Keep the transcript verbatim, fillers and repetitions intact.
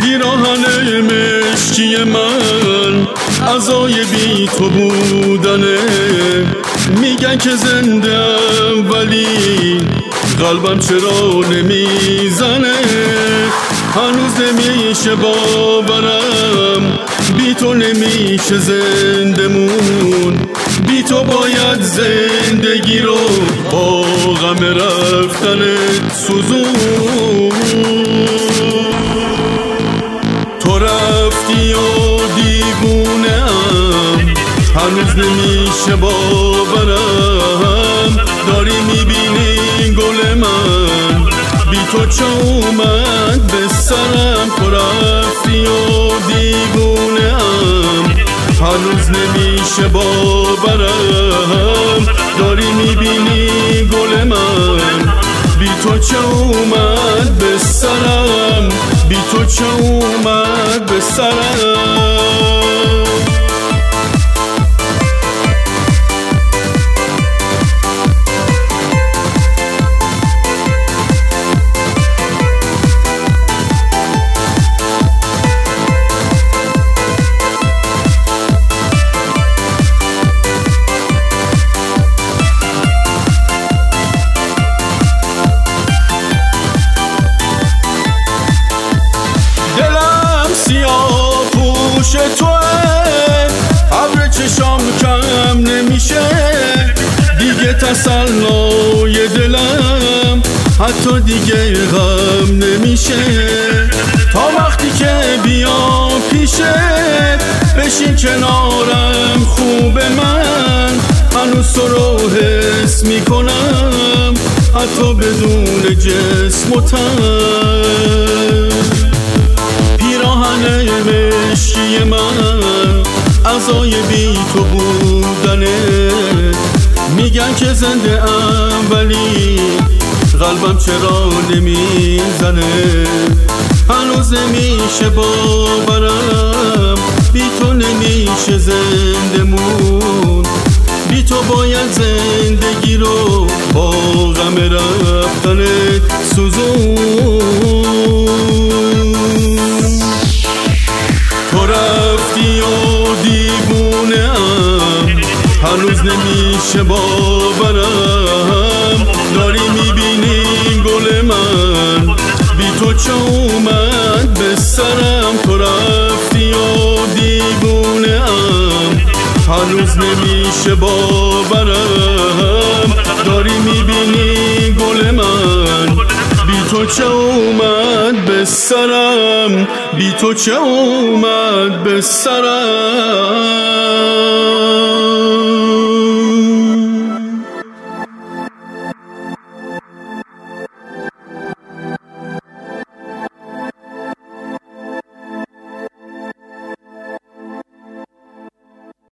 پیراهن مشکی من عزای بی تو بودنه. میگن که زنده‌ام ولی قلبم چرا نمیزنه. هنوز نمیشه باورم بی تو نمیشه زنده مون. بی تو باید زندگی رو با غم رفتنت سوزون. تو رفتی و دیوونه‌ام هنوز نمیشه باورم. داری میبینی گل من بی تو چه اومد به سرم. تو رفتی و دیوونه‌ام هنوز نمیشه باورم. داری میبینی گل من بی تو چه اومد به سرم. بی تو چه اومد به سرم. توه ابر چشام کم نمیشه دیگه. تسلای دلم حتی دیگه غم نمیشه. تا وقتی که بیام پیشه بشین کنارم خوب من. هنوز تو رو حس میکنم حتی بدون جسم و تن. پیراهن مشکی من عزای بی تو بودنه. میگن که زنده ام ولی قلبم چرا نمیزنه. هنوز نمیشه باورم بی تو نمیشه زنده مون. بی تو باید زندگی رو با غم رفتنت سوزون. تو رفتی و دیوونه‌ام هنوز نمیشه باورم. داری میبینی گل من بی تو چه اومد به سرم. تو رفتی و دیوونه‌ام هنوز نمیشه باورم. داری میبینی گل من بی تو چه اومد به سرم. بی تو چه اومد به سرم.